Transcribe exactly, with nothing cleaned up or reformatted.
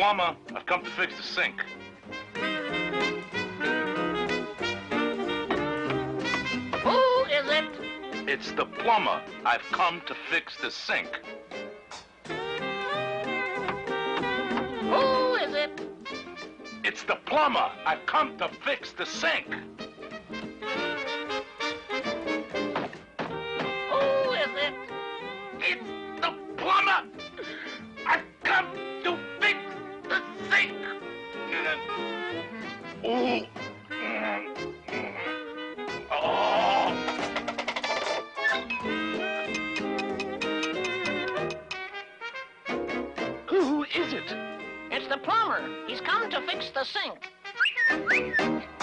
plumber. I've come to fix the sink. Who is it? It's the plumber. I've come to fix the sink. Who is it? It's the plumber. I've come to fix the sink. Who is it? It's the plumber. I've come to fix the sink. Ooh. Oh. Who is it? It's the plumber. He's come to fix the sink.